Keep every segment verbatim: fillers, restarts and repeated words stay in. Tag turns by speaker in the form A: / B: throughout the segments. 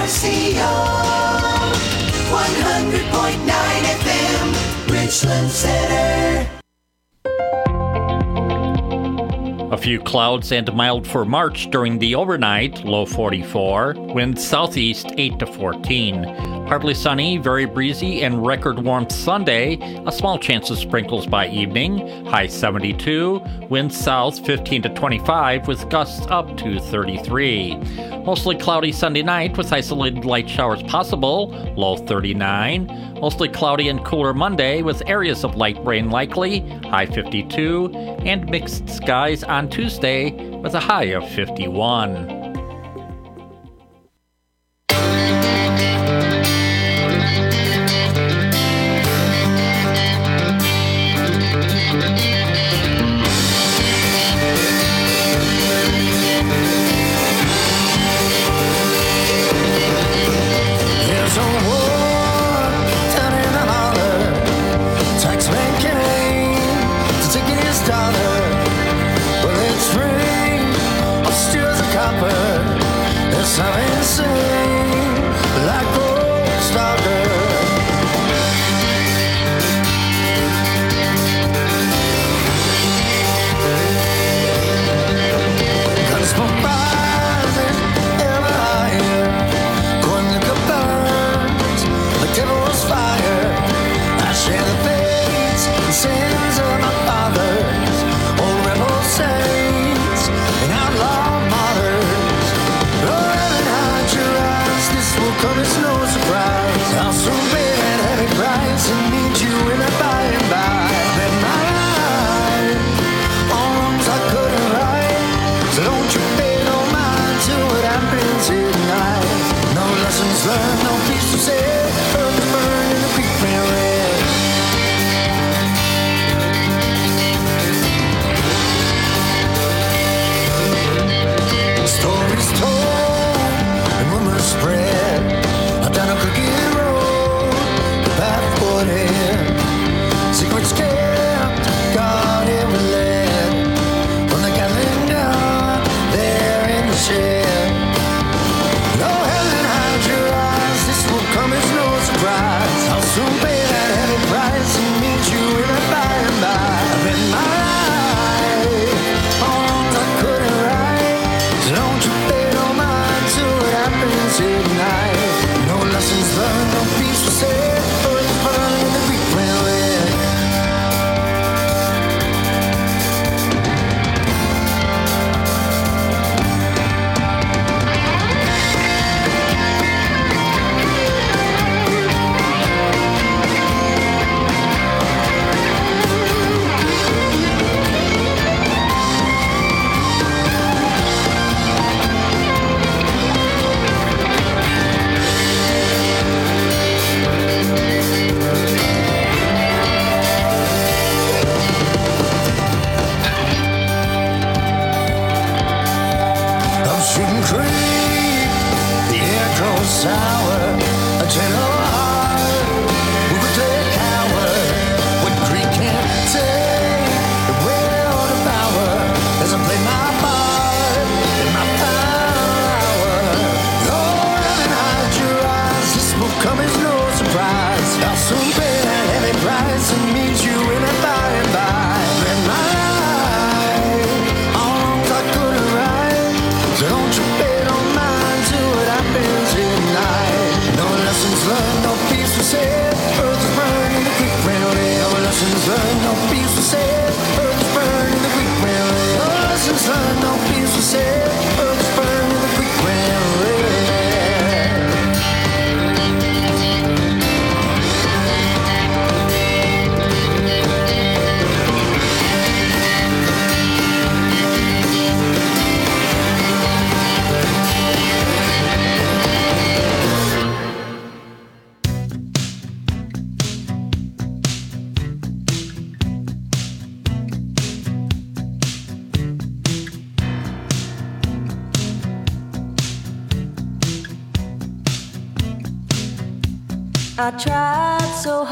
A: C O, one hundred point nine F M, Richland Center.
B: A few clouds and mild for March during the overnight, low forty-four, winds southeast eight to fourteen. Partly sunny, very breezy, and record warmth Sunday, a small chance of sprinkles by evening, high seventy-two, winds south fifteen to twenty-five with gusts up to thirty-three. Mostly cloudy Sunday night with isolated light showers possible, low thirty-nine. Mostly cloudy and cooler Monday with areas of light rain likely, high fifty-two, and mixed skies on Tuesday with a high of fifty-one.
C: I tried so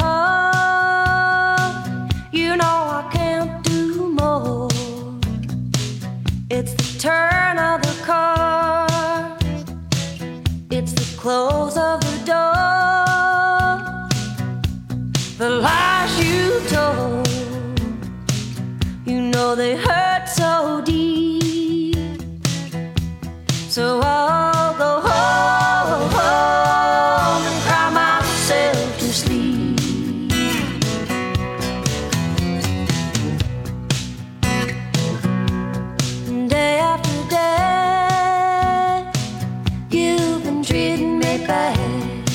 C: hard, you know I can't do more. It's the turn of the cards, it's the close though they hurt so deep. So I'll go home, home and cry myself to sleep. Day after day, you've been treating me bad.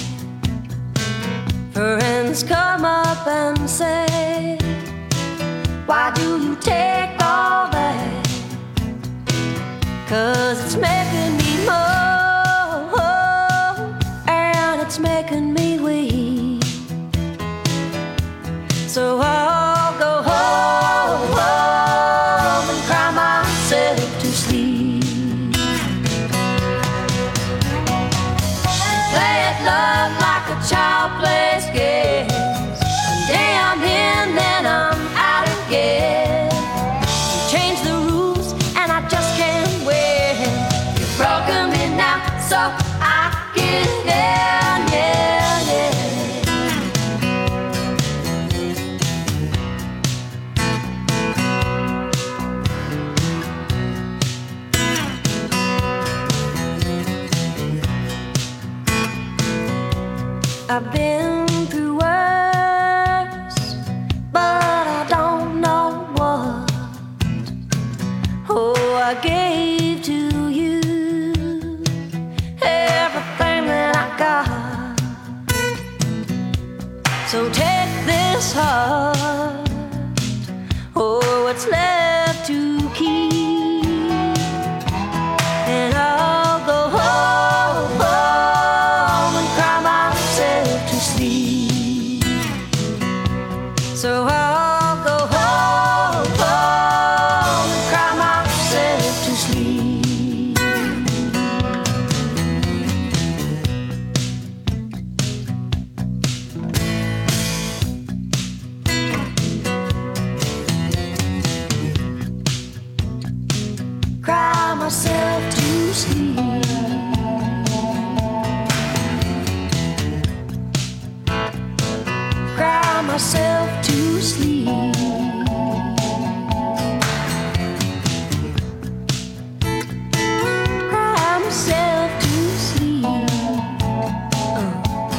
C: Friends come up and say, why do you take all that? 'Cause it's making me more, and it's making me weak. So I'll go home, home and cry myself to sleep. Play it love like a child plays games. One day I'm in, then I'm out again. You change the rules and I just can't win. You've broken me now, so I give in, yeah, yeah. I've been through worse, but I don't know what. Oh, I gave to you everything that I got. So take this heart, oh, what's left to keep, and I'll go home, home and cry myself to sleep. So I'll go home, home and cry myself to sleep. Cry myself to sleep. Cry myself to sleep. Cry myself to sleep. Uh.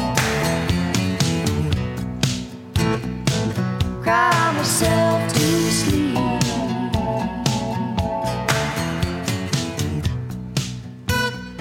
C: Cry myself to sleep.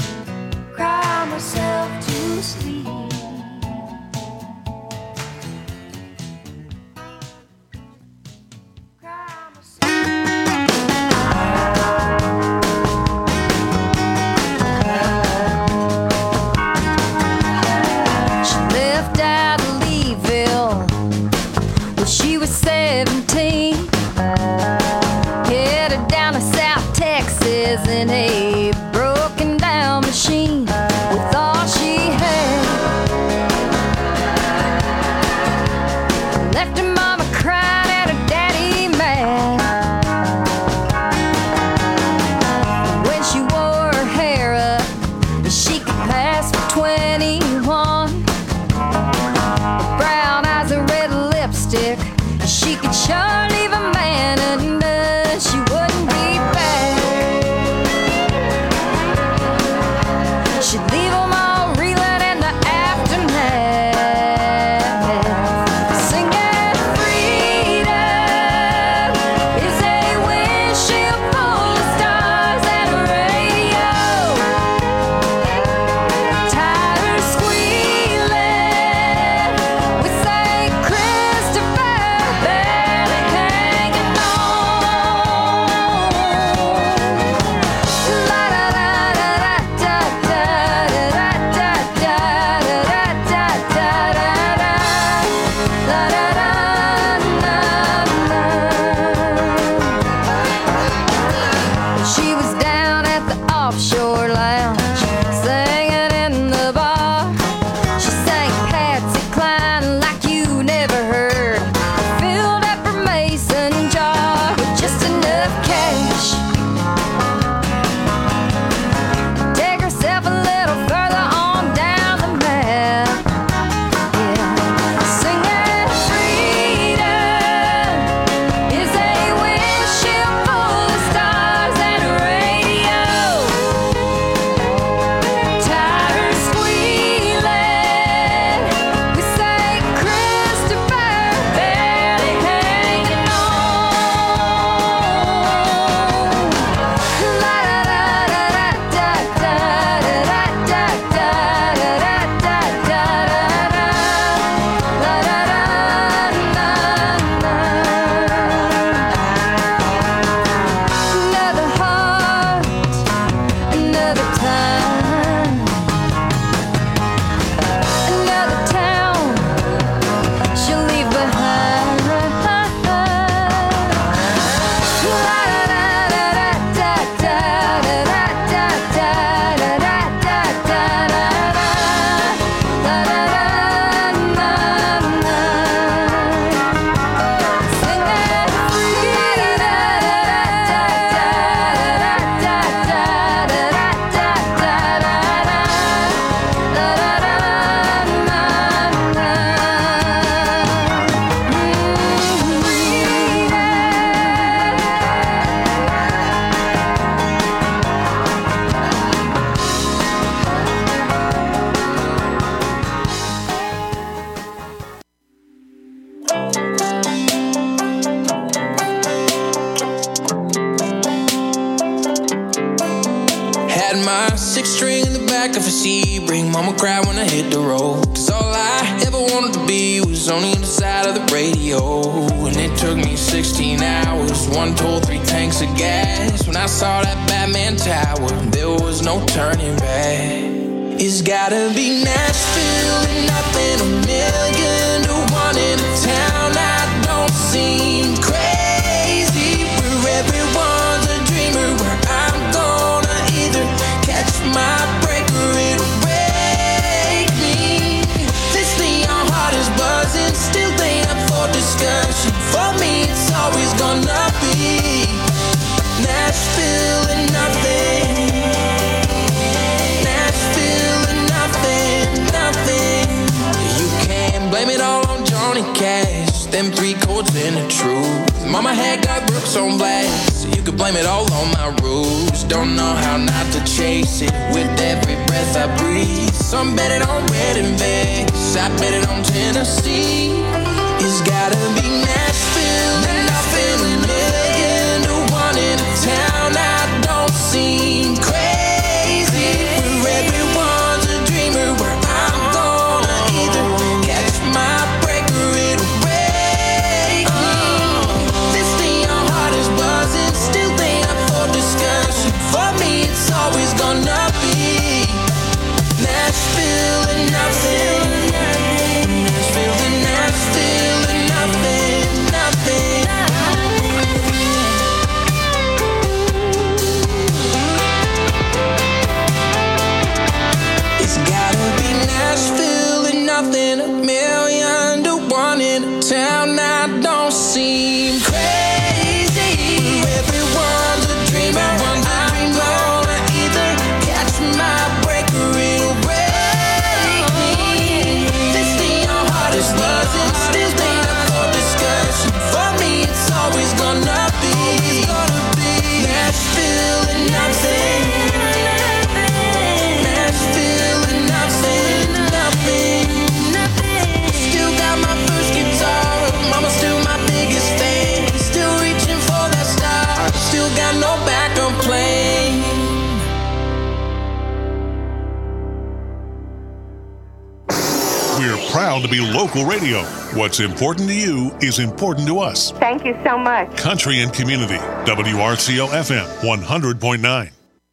D: To be local radio. What's important to you is important to us.
E: Thank you so much.
D: Country and Community, W R C O F M one hundred point nine.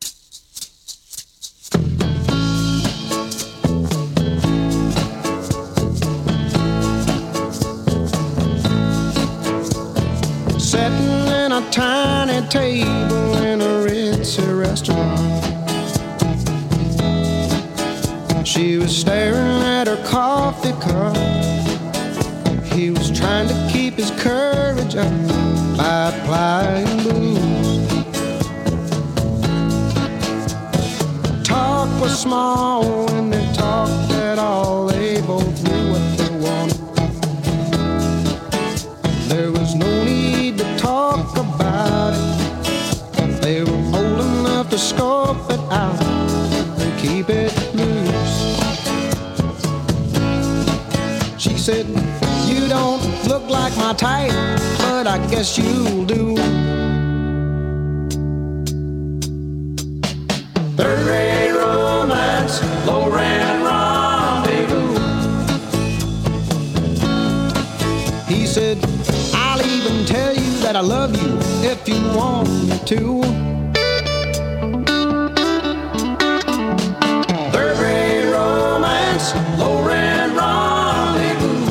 F: Sitting in a tiny table in a ritzy restaurant. She was staring at her coffee cup. He was trying to keep his courage up by applying booze. Talk was small when they talked at all. They both knew what they wanted. There was no need to talk about it. They were old enough to scope it out and keep it loose. She said, you don't look like my type, but I guess you'll do. Third rate romance, low rent rendezvous. He said, I'll even tell you that I love you if you want me to. Third rate romance, low rent rendezvous.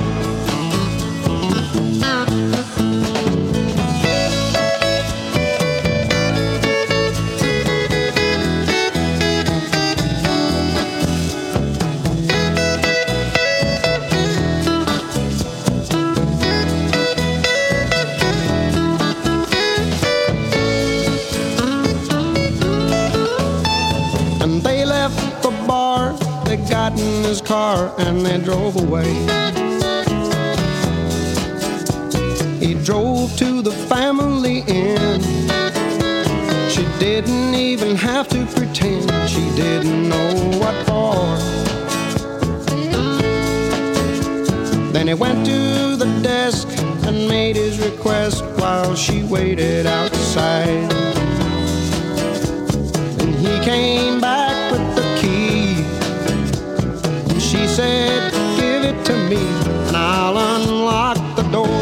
F: in his car and they drove away. He drove to the family inn. She didn't even have to pretend she didn't know what for. Then he went to the desk and made his request while she waited outside. Then he came back with the key. And she said, give it to me and I'll unlock the door.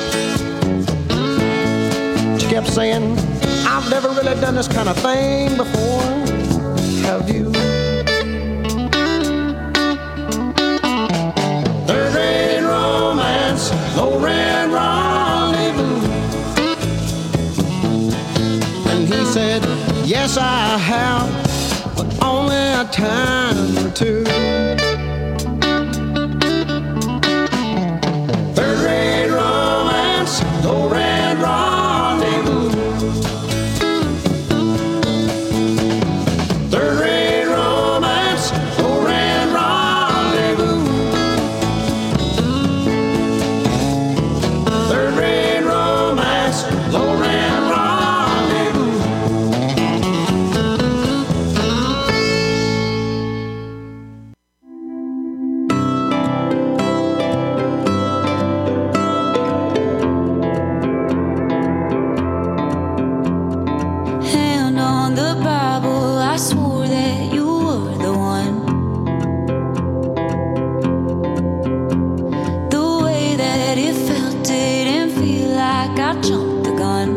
F: She kept saying, I've never really done this kind of thing before. Have you? Third rate romance, low rent rendezvous. And he said, yes, I have, but only a time or two. Third rate romance, low rent rendezvous. Third rate romance, low rent rendezvous. Third rate romance, low rent rendezvous.
C: Hand on the Bible, I swore that you were the one. The way that it felt didn't feel like I jumped the gun.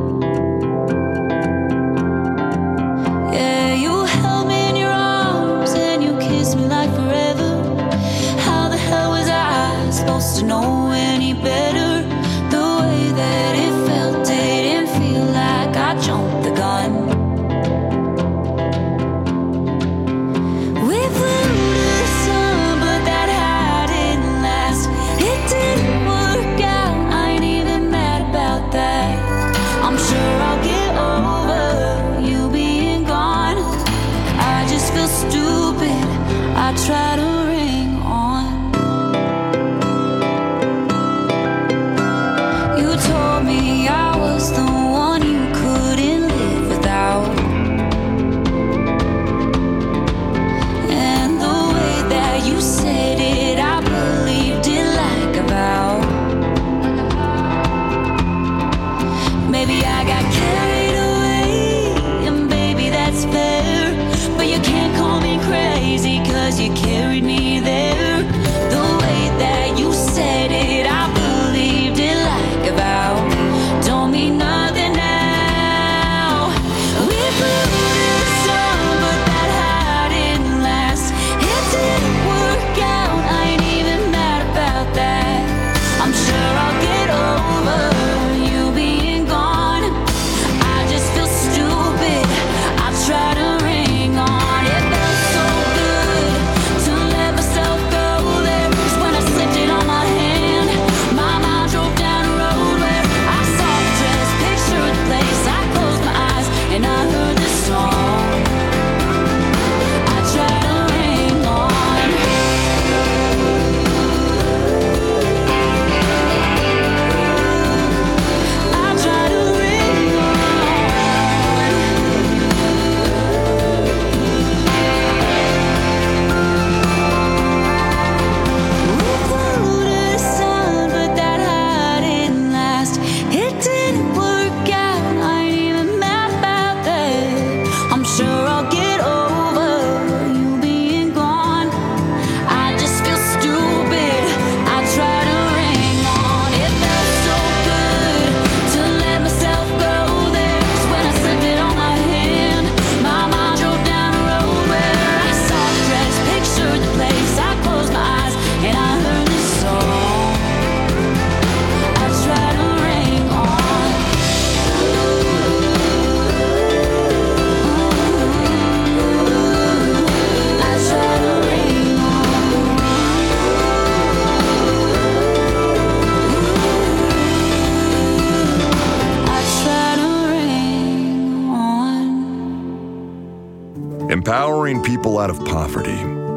C: Yeah, you held me in your arms and you kissed me like forever. How the hell was I supposed to know any better? The way that it felt didn't feel like I jumped the gun. We flew to the sun, but that high didn't last. It didn't work out, I ain't even mad about that. I'm sure I'll get over you being gone. I just feel stupid, I try to ring on. You told me I was the one you couldn't live without. And the way that you said it, I believed it like a vow. Maybe I got carried away, and baby that's fair. But you can't call me crazy, cause you carried me there. The way that you said it, I believed it like a vow. Don't mean nothing now. We flew to the sun, but that high didn't last. It didn't work out, I ain't even mad about that. I'm sure I'll get over you being gone. I just feel stupid, I try to ring on. It felt so good to let myself go there. 'Cause when I slipped it on my hand, my mind drove down a road where I saw the dress, pictured the place. I closed my eyes and I heard this song. I try to ring on. I try to ring on. We flew to the sun, but that high didn't last. It didn't work out, I ain't even mad about that. I'm sure I'll get over you being gone. I just feel stupid, I try to ring on. It felt so good to let myself go there. 'Cause when I slipped it on my hand, my mind drove down a road where I saw the dress, pictured the place. I closed my eyes and I heard this song. I try to ring on. I try to ring on. I try to ring on.
E: Empowering people out of poverty.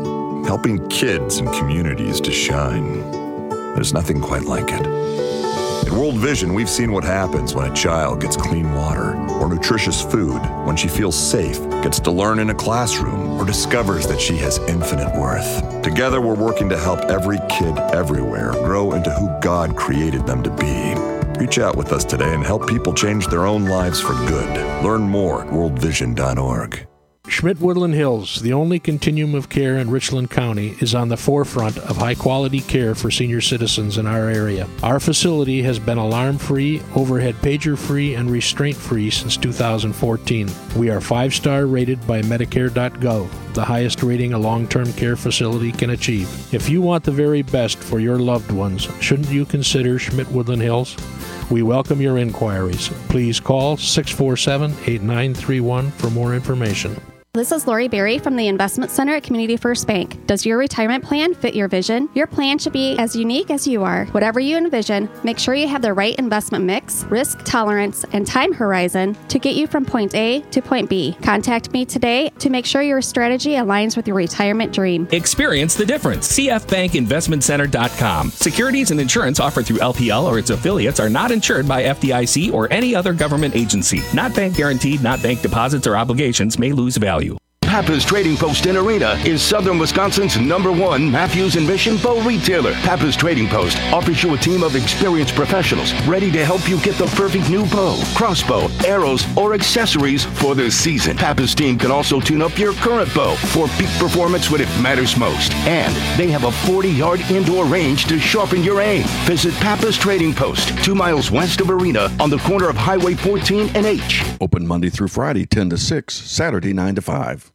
E: helping kids and communities to shine. There's nothing quite like it. At World Vision, we've seen what happens when a child gets clean water or nutritious food, when she feels safe, gets to learn in a classroom, or discovers that she has infinite worth. Together, we're working to help every kid everywhere grow into who God created them to be. Reach out with us today and help people change their own lives for good. Learn more at world vision dot org.
G: Schmidt-Woodland Hills, the only continuum of care in Richland County, is on the forefront of high-quality care for senior citizens in our area. Our facility has been alarm-free, overhead pager-free, and restraint-free since two thousand fourteen. We are five-star rated by Medicare dot gov, the highest rating a long-term care facility can achieve. If you want the very best for your loved ones, shouldn't you consider Schmidt-Woodland Hills? We welcome your inquiries. Please call six four seven, eight nine three one for more information.
H: This is Lori Berry from the Investment Center at Community First Bank. Does your retirement plan fit your vision? Your plan should be as unique as you are. Whatever you envision, make sure you have the right investment mix, risk tolerance, and time horizon to get you from point A to point B. Contact me today to make sure your strategy aligns with your retirement dream.
I: Experience the difference. C F Bank Investment Center dot com. Securities and insurance offered through L P L or its affiliates are not insured by F D I C or any other government agency. Not bank guaranteed, not bank deposits or obligations may lose value.
J: Pappas Trading Post in Arena is Southern Wisconsin's number one Matthews and Mission bow retailer. Pappas Trading Post offers you a team of experienced professionals ready to help you get the perfect new bow, crossbow, arrows, or accessories for the season. Pappas team can also tune up your current bow for peak performance when it matters most. And they have a forty-yard indoor range to sharpen your aim. Visit Pappas Trading Post, two miles west of Arena on the corner of Highway fourteen and H.
K: Open Monday through Friday, ten to six, Saturday, nine to five.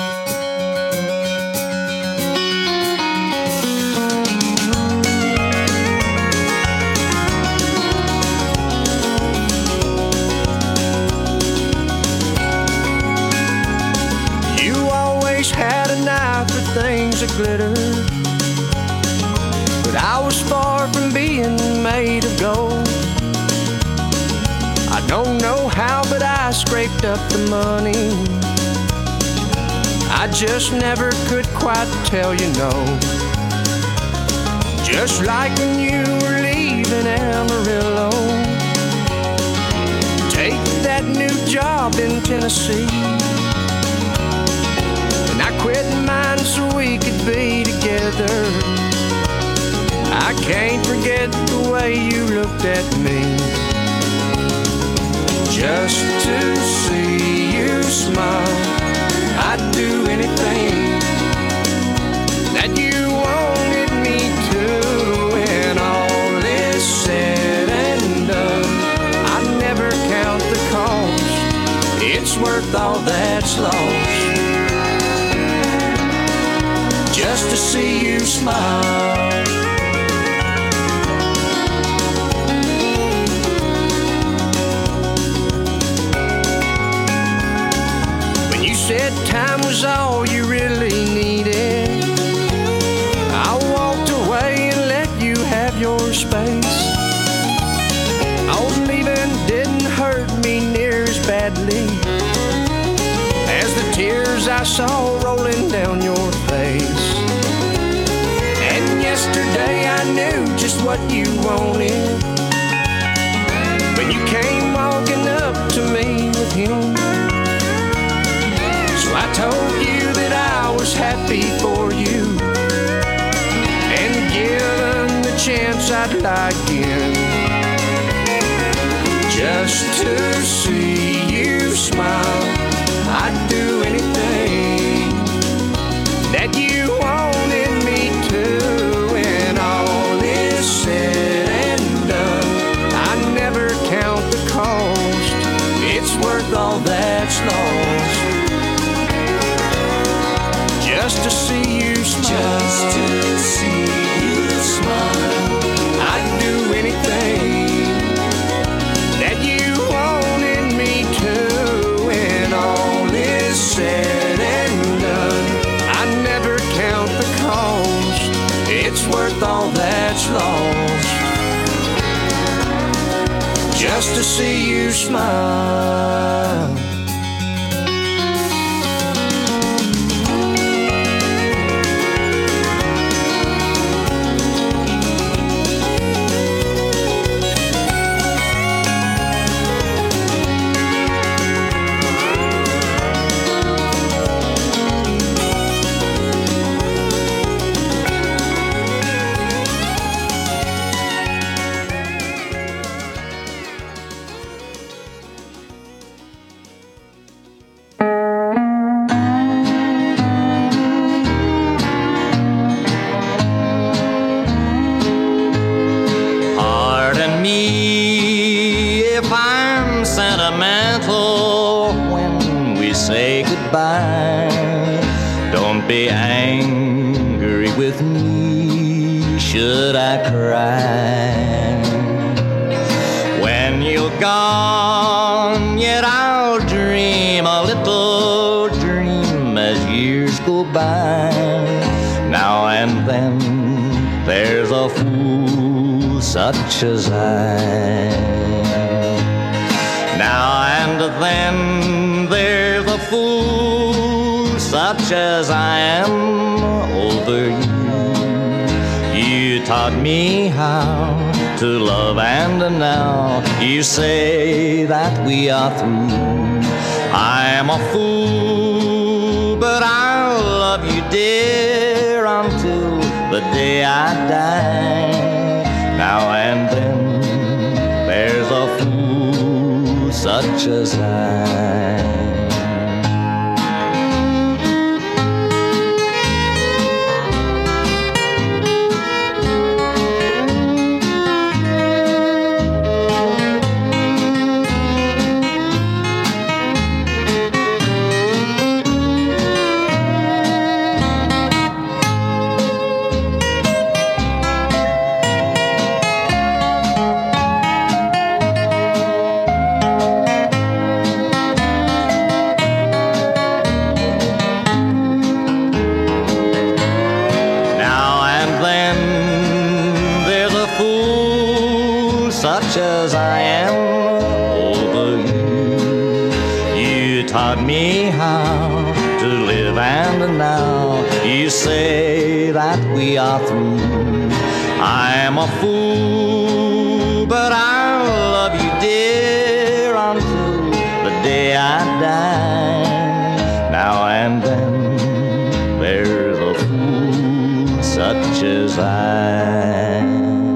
F: Had an eye for things that glitter, but I was far from being made of gold. I don't know how, but I scraped up the money. I just never could quite tell you no. Just like when you were leaving Amarillo, take that new job in Tennessee. I quit mine so we could be together. I can't forget the way you looked at me. Just to see you smile, I'd do anything that you wanted me to. When all is said and done, I never count the cost. It's worth all that's lost. Just to see you smile. When you said time was all you really needed, I walked away and let you have your space. Oh, leaving didn't hurt me near as badly as the tears I saw rolling down your face. And yesterday I knew just what you wanted when you came walking up to me with him. So I told you that I was happy for you, and given the chance I'd lie again, just to see you smile. I'd do anything that you wanted me to. When all is said and done, I never count the cost. It's worth all that's lost. Just to see you smile. Just to see you smile. I'd do anything that you wanted me to. When all is said and done, I never count the cost. It's worth all that's lost. Just to see you smile.
L: gentle when we say goodbye. Don't be angry with me should I cry. When you're gone, yet I'll dream a little dream as years go by. Now and then there's a fool such as I. Now and then there's a fool such as I am over you. You taught me how to love, and now you say that we are through. I am a fool, but I'll love you, dear, until the day I die. Now and then there's a fool such as I. Such as I am over you. You taught me how to live, and now you say that we are through. I am a fool, but I'll love you, dear, until the day I die. Now and then there's a fool such as I.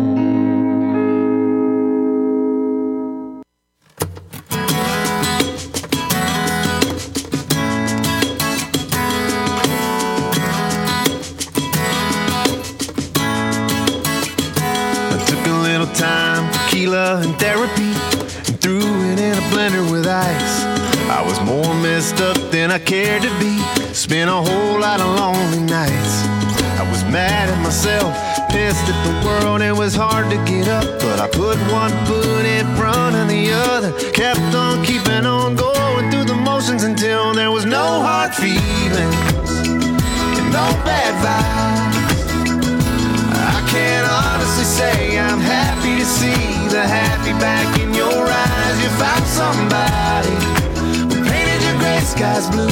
M: And therapy, and threw it in a blender with ice. I was more messed up than I cared to be. Spent a whole lot of lonely nights. I was mad at myself, pissed at the world. It was hard to get up, but I put one foot in front of the other. Kept on keeping on going through the motions until there was no hard feelings and no bad vibes. I can't honestly say I'm happy to see the happy back in your eyes. You found somebody who painted your gray skies blue.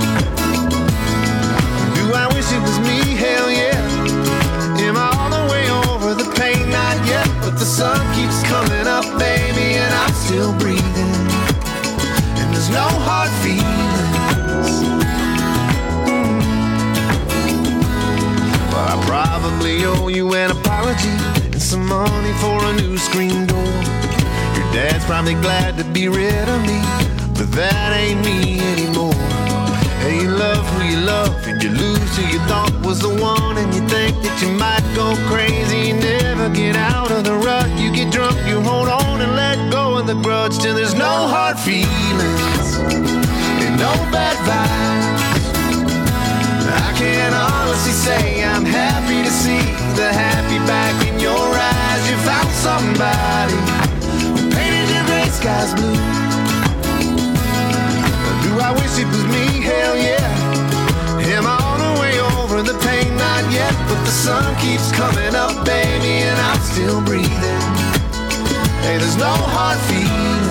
M: Do I wish it was me? Hell yeah. Am I all the way over the pain? Not yet, but the sun keeps coming up, baby, and I'm still breathing. And there's no hard feelings. Mm. But I probably owe you an apology and some money for a new screen door. Your dad's probably glad to be rid of me, but that ain't me anymore. Hey, you love who you love, and you lose who you thought was the one, and you think that you might go crazy. You never get out of the rut. You get drunk, you hold on and let go of the grudge till there's no hard feelings and no bad vibes. I can't honestly say I'm happy to see the happy back in your eyes. You found somebody who painted your gray skies blue. Do I wish it was me? Hell yeah. Am I on the way over the pain? Not yet, but the sun keeps coming up, baby, and I'm still breathing. Hey, there's no hard feelings.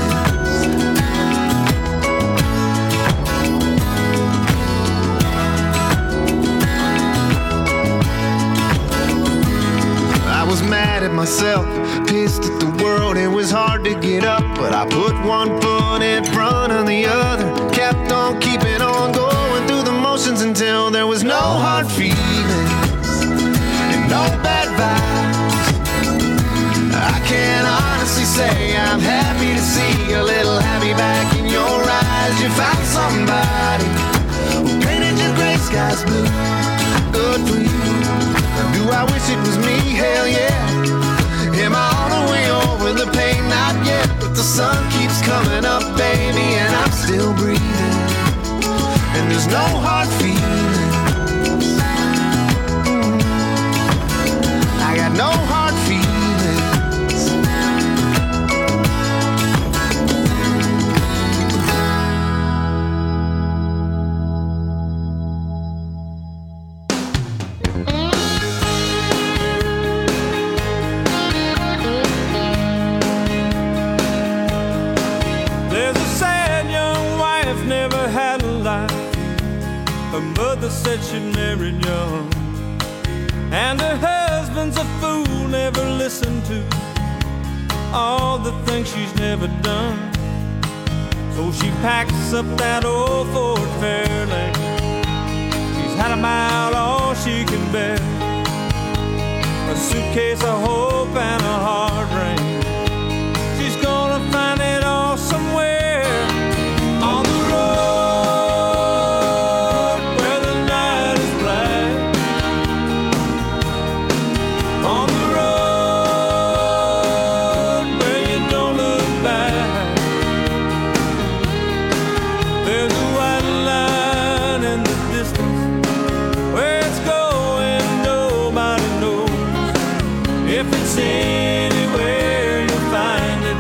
M: I was mad at myself, pissed at the world. It was hard to get up, but I put one foot in front of the other. Kept on keeping on going through the motions until there was no hard feelings and no bad vibes. I can't honestly say I'm happy to see a little happy back in your eyes. You found somebody who painted your gray skies blue. Good for you. Do I wish it was me? Hell yeah. Am I on the way over the pain? Not yet, but the sun keeps coming up, baby, and I'm still breathing. And there's no hard feelings. I got no hard feelings.
F: There's a sad young wife, never had a life. Her mother said she married young, and her husband's a fool, never listened to all the things she's never done. So she packs up that old Ford Fairlane. She's had a mile all she can bear, a suitcase of hope and a hard rain. She's gonna find it all somewhere on the road where the night is black. On the road where you don't look back. There's a white line in the distance. Where it's going, nobody knows. If it's anywhere, you'll find it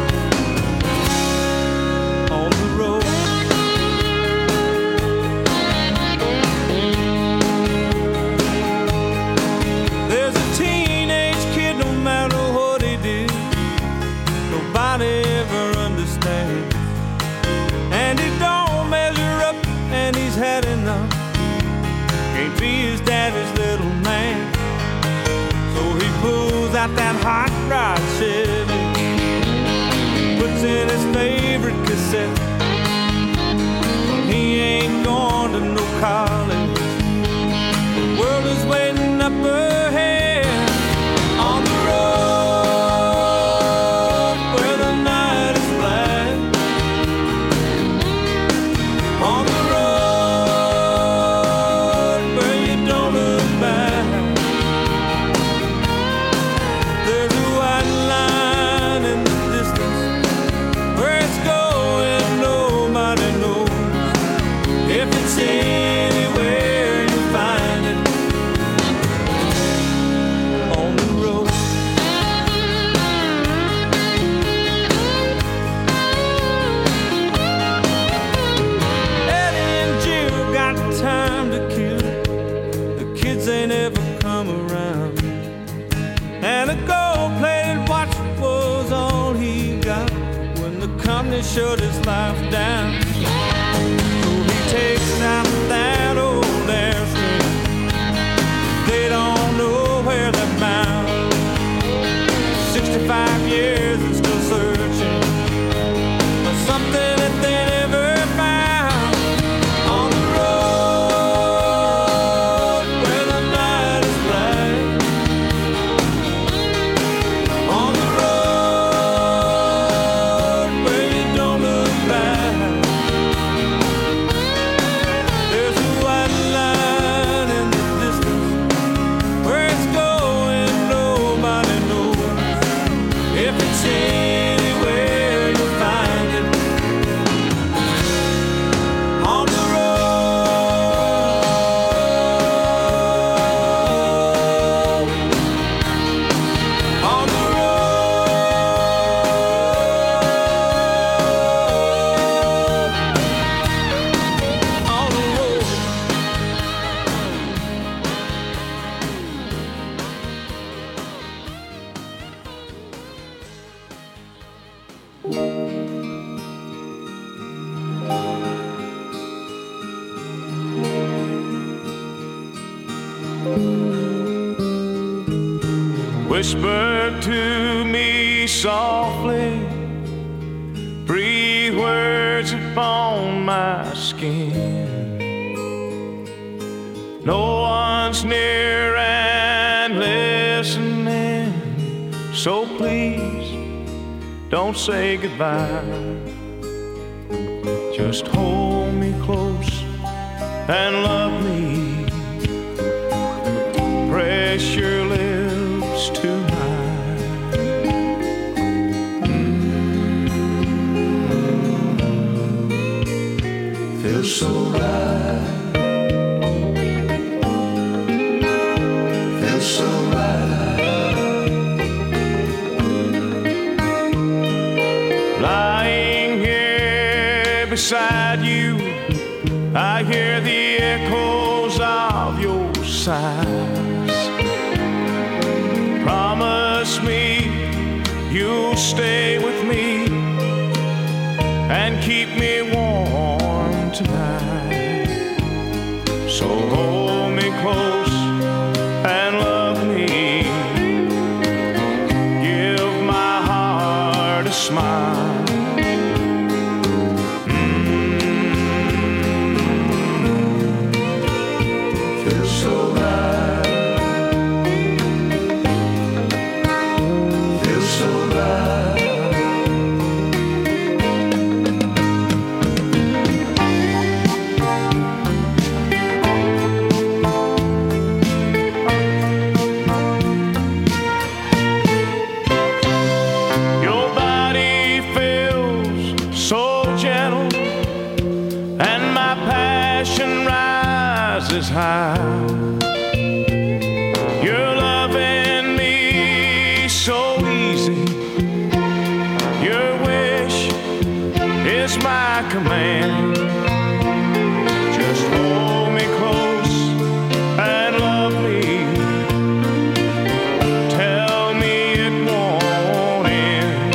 F: on the road. There's a teenage kid, no matter what he did, nobody ever understands. And he don't measure up, and he's had enough. Can't be his daddy's little man. So he pulls out that hot rod Chevy, puts in his favorite cassette. Well, he ain't going to no college. The world is waiting up ahead on the road where the night is black. On the road where you don't look back. There's a white line in the distance. Where it's going, nobody knows. If it's anywhere, you'll find it on the road. Eddie and Jill got time to kill. The kids ain't ever come around. And a gold-plated watch was all he got when the company shut his life down. So he takes out that old airstream. They don't know where they're bound. Sixty-five years and still searching for something that they never found. On the road where the night is black. On the road where you don't look back. There's a white line in the distance. Where it's going, nobody knows. If it's anywhere, you'll find it on the road. On the road. On the road. Whisper to me softly, breathe words upon my skin. No one's near and listening, so please don't say goodbye. Just hold me close and love me. Press your lips to mine. Mm.
A: feels so right. Feels so right.
F: Lying here beside you, I hear the echoes of your sighs. Promise me you'll stay with me and keep me warm tonight. So hold me close and love me. Give my heart a smile. High. You're loving me so easy. Your wish is my command. Just hold me close and love me. Tell me it won't end.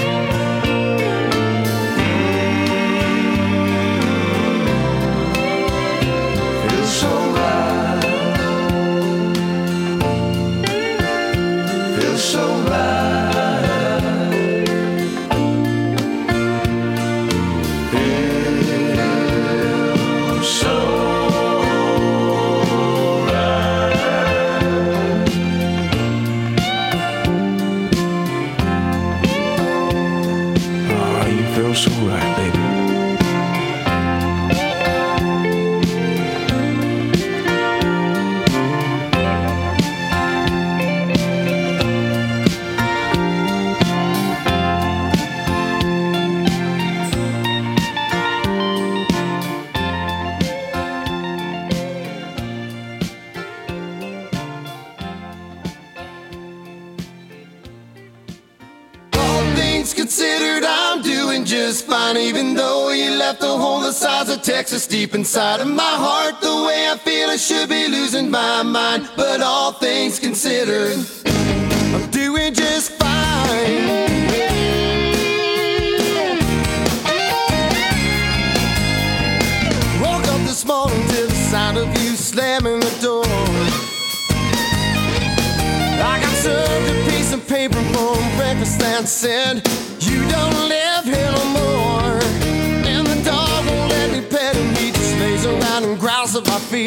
F: Mm-hmm. Feels so right. So right. Feels so right. Oh, you feel so right, baby.
A: Considered, I'm doing just fine, even though you left a hole the size of Texas deep inside of my heart. The way I feel, I should be losing my mind, but all things considered, I'm doing just fine. Woke up this morning to the sound of you slamming the door. I got served a piece of paper for breakfast that said, you don't live here no more. And the dog won't let me pet him, he just lays around and growls at my feet.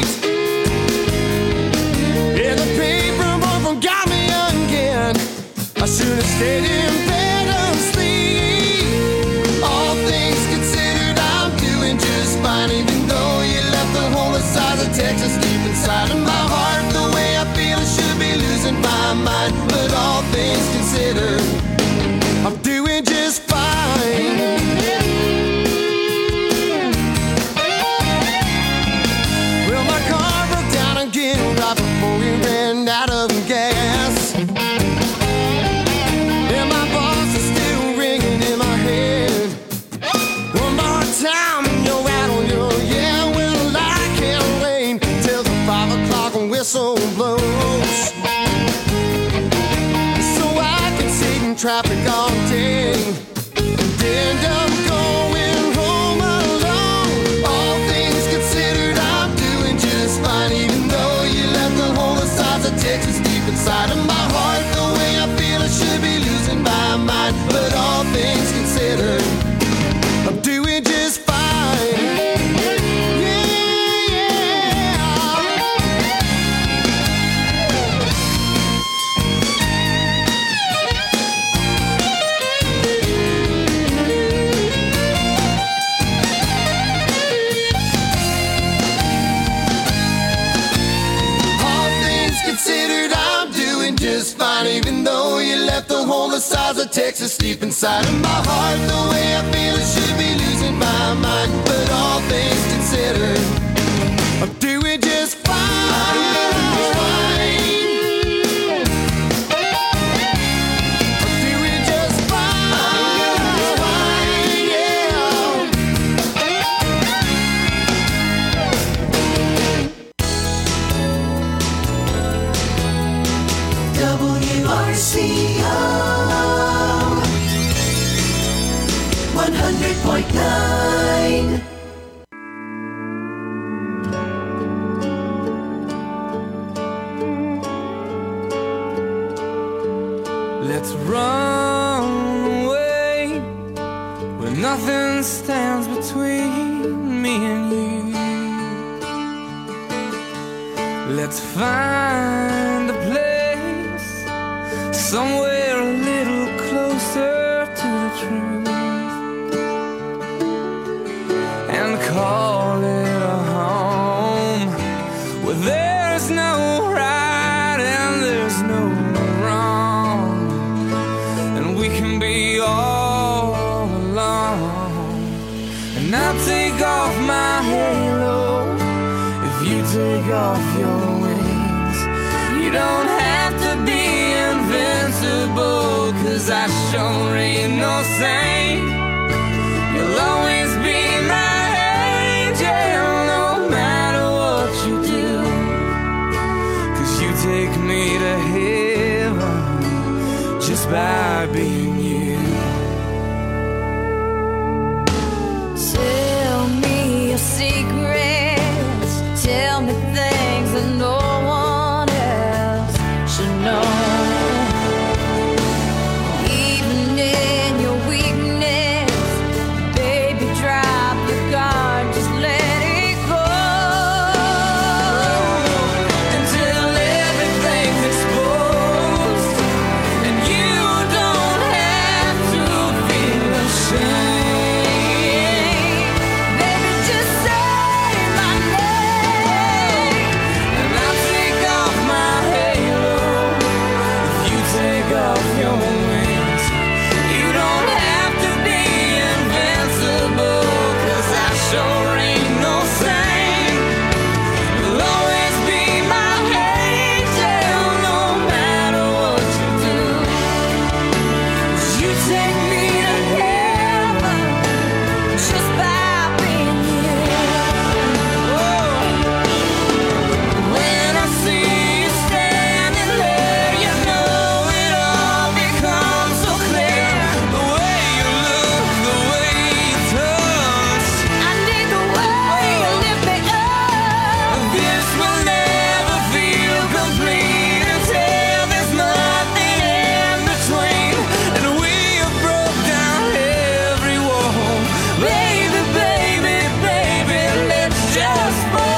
A: Yeah, the paper boy got me again. I should have stayed in bed asleep. All things considered, I'm doing just fine, even though you left the hole the size of Texas deep inside of my heart. The way I feel, I should be losing my mind, but all things considered, I'm doing just fine. Well, my car broke down again right before we ran out of gas. And my boss is still ringing in my head. One more time and you're out on your, yeah, well, I can't wait till the five o'clock whistle blows. So I can sit in traffic all day and end up going home alone. All things considered, I'm doing just fine, even though you left the hole the size of Texas deep inside of my heart. The way I feel, I should be losing my mind, but all things considered, I'm doing just fine. Just fine, even though you left the hole the size of Texas deep inside of my heart. The way I feel, I should be losing my mind, but all things considered,
F: Let's find a place somewhere a little closer to the truth and call it a home where there's no right and there's no wrong, and we can be all alone. And I'll take off my halo if you take off your wings. You don't have to be invincible, 'cause I sure ain't no saint. You'll always be my angel no matter what you do, 'cause you take me to heaven just by being you.
C: Tell me your secrets, tell me things that no one else should know. Even in your weakness, baby, drop your guard, just let it go. Until everything's exposed, and you don't have to feel ashamed. Baby, just say my name, and I'll take off my halo if you take off your wings. You don't have to be invincible, 'cause I sure ain't no saint. You'll always be my angel no matter what you do, 'cause you take me to heaven just by being you. Oh. When I see you standing there, you know it all becomes so clear. The way you look, the way you touch, I need the way you lift me up. This will never feel complete until there's nothing in between, and we have broke down every wall. Baby, baby, baby, let's just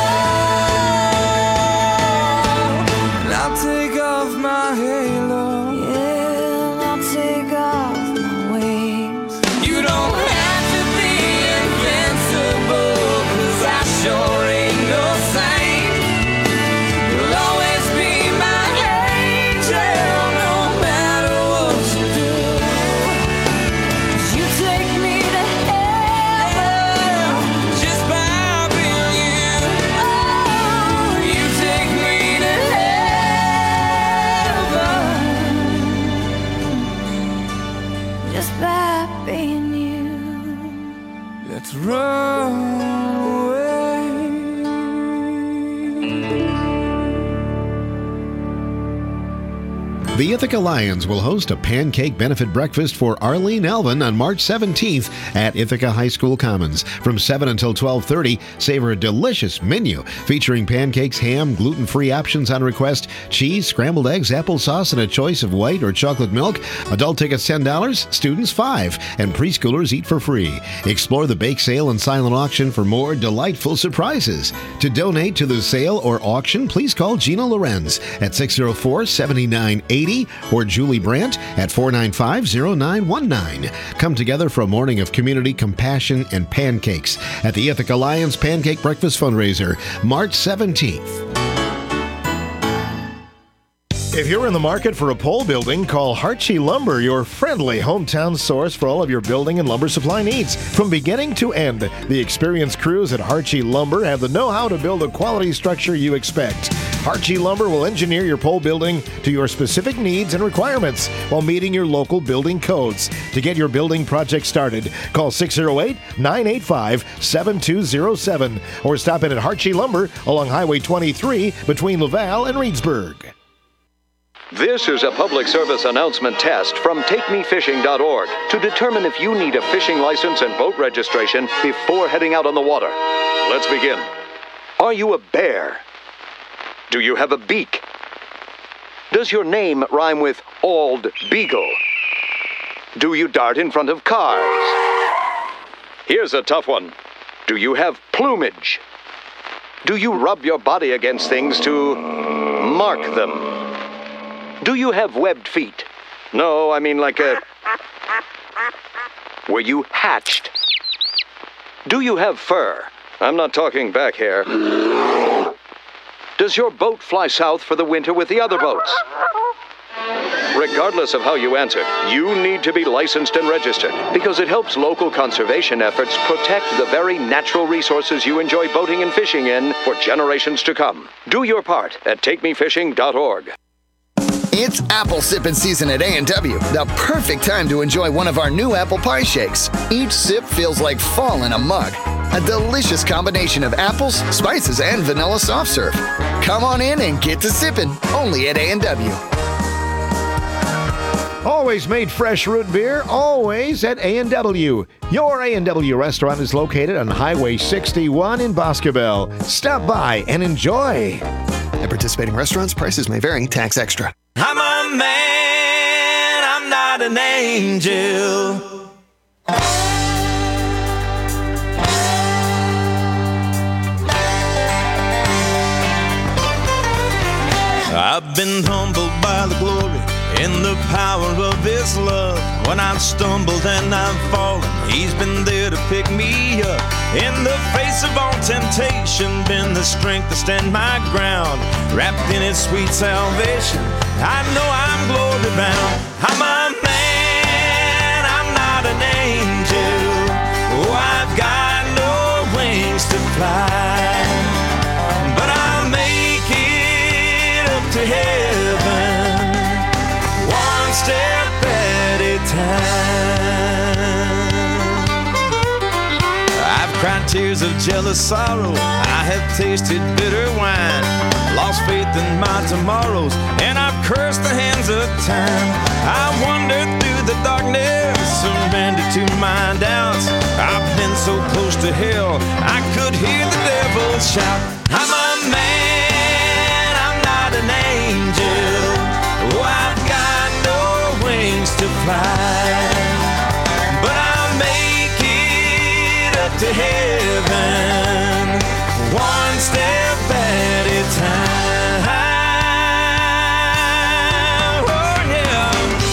C: fall. And I'll take off my halo, yeah, and I'll take off my wings. You don't have to be invincible, 'cause I sure ain't no saint. You'll always be my angel no matter what you do, 'cause you take me to heaven just by being you. Oh, you take me to heaven just by being you. Let's run away.
N: The Ithaca Lions will host a pancake benefit breakfast for Arlene Alvin on March seventeenth at Ithaca High School Commons. From seven until twelve thirty, savor a delicious menu featuring pancakes, ham, gluten-free options on request, cheese, scrambled eggs, applesauce, and a choice of white or chocolate milk. Adult tickets ten dollars, students five dollars, and preschoolers eat for free. Explore the bake sale and silent auction for more delightful surprises. To donate to the sale or auction, please call Gina Lorenz at six oh four, seven nine eight zero or Julie Brandt at four nine five, zero nine one nine. Come together for a morning of community, compassion, and pancakes at the Ithaca Lions Pancake Breakfast Fundraiser, March seventeenth.
O: If you're in the market for a pole building, call Harchie Lumber, your friendly hometown source for all of your building and lumber supply needs. From beginning to end, the experienced crews at Harchie Lumber have the know-how to build a quality structure you expect. Harchie Lumber will engineer your pole building to your specific needs and requirements while meeting your local building codes. To get your building project started, call six oh eight, nine eight five, seven two oh seven or stop in at Harchie Lumber along Highway twenty-three between Laval and Reedsburg.
P: This is a public service announcement test from take me fishing dot org to determine if you need a fishing license and boat registration before heading out on the water. Let's begin. Are you a bear? Do you have a beak? Does your name rhyme with Ald Beagle? Do you dart in front of cars? Here's a tough one. Do you have plumage? Do you rub your body against things to mark them? Do you have webbed feet? No, I mean like a... Were you hatched? Do you have fur? I'm not talking back hair. Does your boat fly south for the winter with the other boats? Regardless of how you answered, you need to be licensed and registered because it helps local conservation efforts protect the very natural resources you enjoy boating and fishing in for generations to come. Do your part at take me fishing dot org.
Q: It's apple sipping season at A and W, the perfect time to enjoy one of our new apple pie shakes. Each sip feels like fall in a mug. A delicious combination of apples, spices, and vanilla soft serve. Come on in and get to sipping, only at A and W.
O: Always made fresh root beer, always at A and W. Your A and W restaurant is located on Highway sixty-one in Boscobel. Stop by and enjoy.
Q: At participating restaurants, prices may vary, tax extra.
F: I'm a man, I'm not an angel. I've been humbled by the glory and the power of His love. When I've stumbled and I've fallen, He's been there to pick me up. In the face of all temptation, been the strength to stand my ground. Wrapped in His sweet salvation, I know I'm glory bound. I'm a man, I'm not an angel. Oh, I've got no wings to fly, but I'll make it up to heaven, one step at a time. I've cried tears of jealous sorrow, I have tasted bitter wine, lost faith in my tomorrows, and I've cursed the hands of time. I wandered through the darkness, surrendered to my doubts. I've been so close to hell, I could hear the devil shout. I'm a man, I'm not an angel. Oh, I've got no wings to fly, but I'll make it up to heaven, one step at a time. Oh, yeah.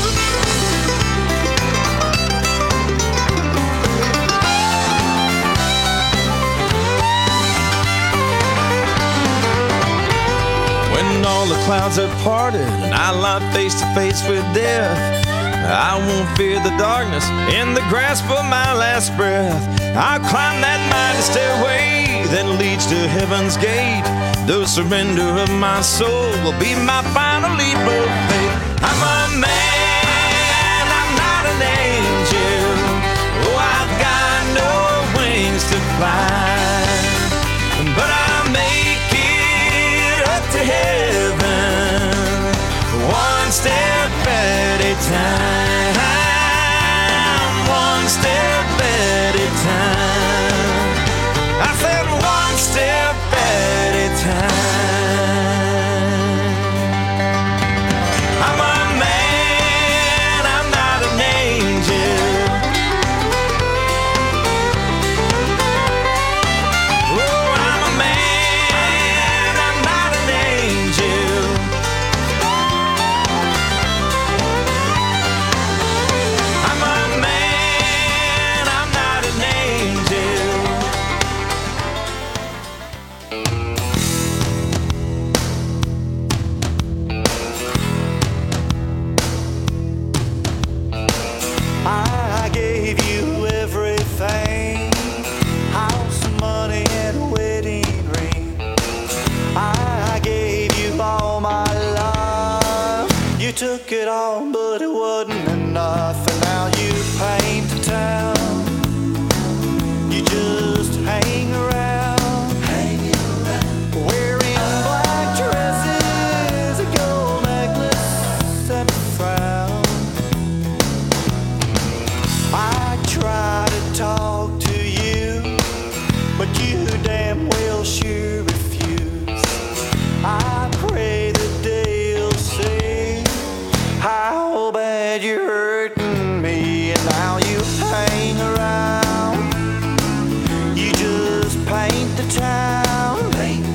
F: When all the clouds have parted and I lie face to face with death, I won't fear the darkness in the grasp of my last breath. I'll climb that mighty stairway that leads to heaven's gate. The surrender of my soul will be my final leap of faith. I'm a man, I'm not an angel. Oh, I've got no wings to fly, but I'll make it up to heaven, one step at a time. One step at a time. I said one step at a time. I'm a man, I'm not an angel. Oh, I'm a man, I'm not an angel. I'm a man, I'm not an angel. I gave you everything, house, money, and a wedding ring. I gave you all my love. You took it all, but it wasn't enough. And now you paint the town. You just hang around, hanging around, wearing black dresses, a gold necklace, and a frown. I try to talk to you, but you damn well sure refuse. I pray the day you'll see how bad you're hurting me. And now you hang around, you just paint the town, paint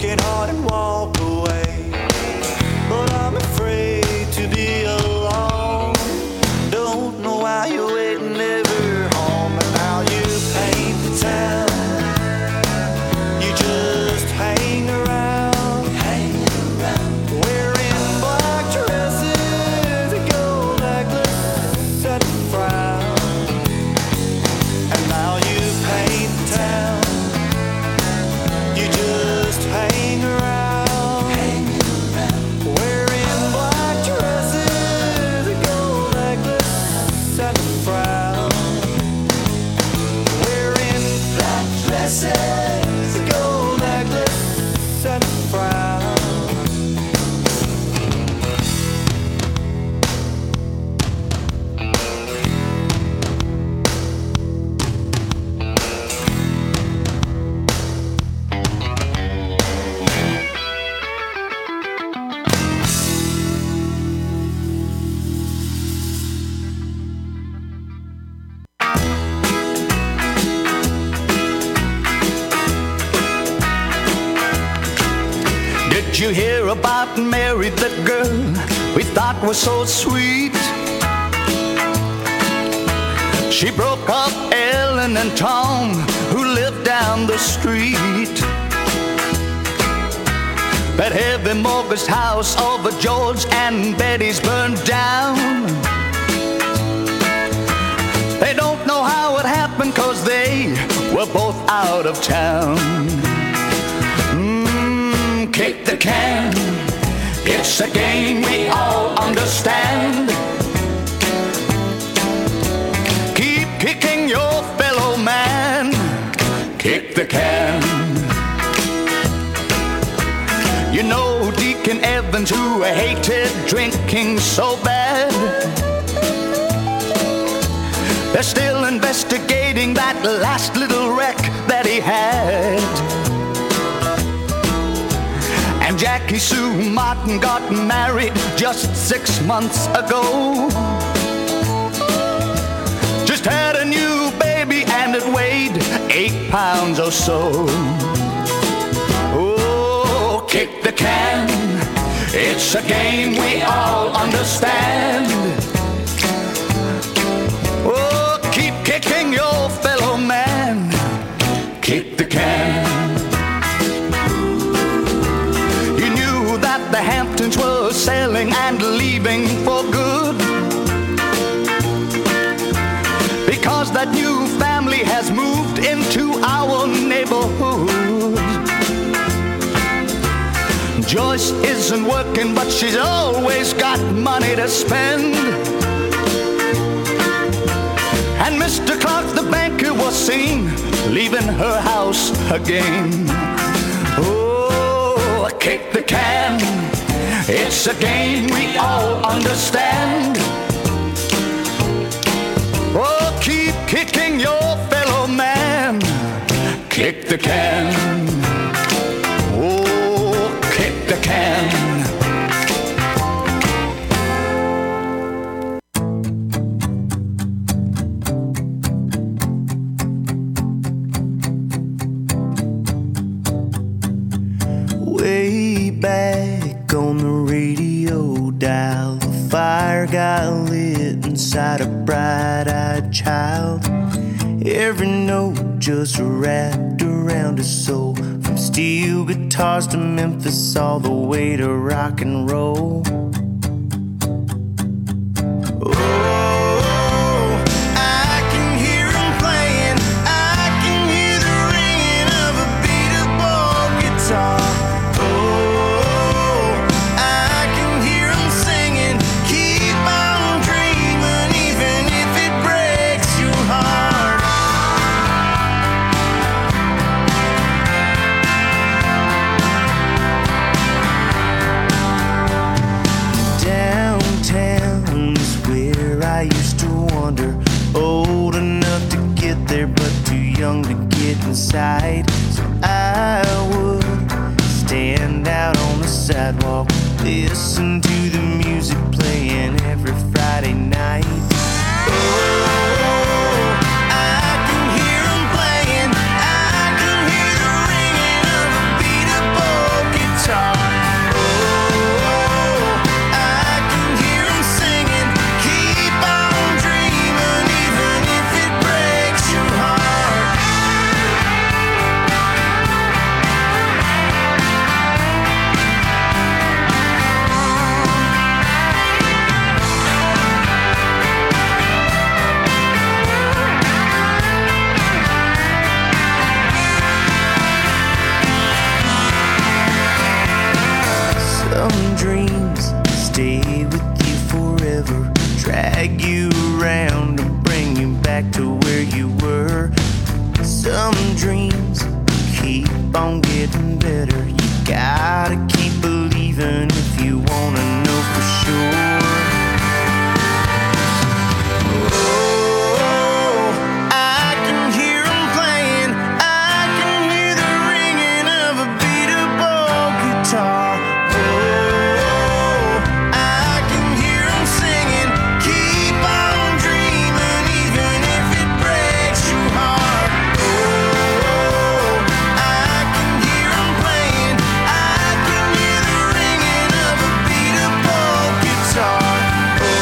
F: working hard and walk away. But I'm afraid to be alone. Don't know why you're waiting ever home. And now you paint the town. You just hang around, hang around, wearing black dresses, a gold necklace and a frown. And now you paint the town. You just hang around, hang around, wearing black dresses, a gold necklace and a frown. Wearing black dresses, a gold necklace and a frown. Did you hear about Mary, the girl we thought was so sweet? She broke up Ellen and Tom, who lived down the street. That heavy mortgage house over George and Betty's burned down. They don't know how it happened, 'cause they were both out of town. Mm, kick the can, it's a game we all understand. Keep kicking your fellow man, kick the can. You know Deacon Evans, who hated drinking so bad, they're still investigating that last little wreck that he had. And Jackie Sue Martin got married just six months ago. Just had a new baby and it weighed eight pounds or so. Oh, kick the can, it's a game we all understand. Oh, keep kicking your fellow man, kick the can. You knew that the Hamptons were selling and leaving for good, because that new family has moved into our neighborhood. Joyce isn't working, but she's always got money to spend. And Mister Clark, the banker, was seen leaving her house again. Oh, kick the can, it's a game we all understand. Oh, keep kicking your fellow man, kick the can. Oh, kick the can.
R: Way back on the radio dial, the fire got lit inside a bright-eyed child. Every note just wrapped around his soul, from steel guitars to Memphis, all the way to rock and roll. Inside, so I would stand out on the sidewalk, listen to the music playing every Friday night. Oh, I can hear 'em playing, I can hear the ringing of a beat-up old dreams stay with you forever, drag you around and bring you back to where you were. Some dreams keep on getting better. You gotta keep believing.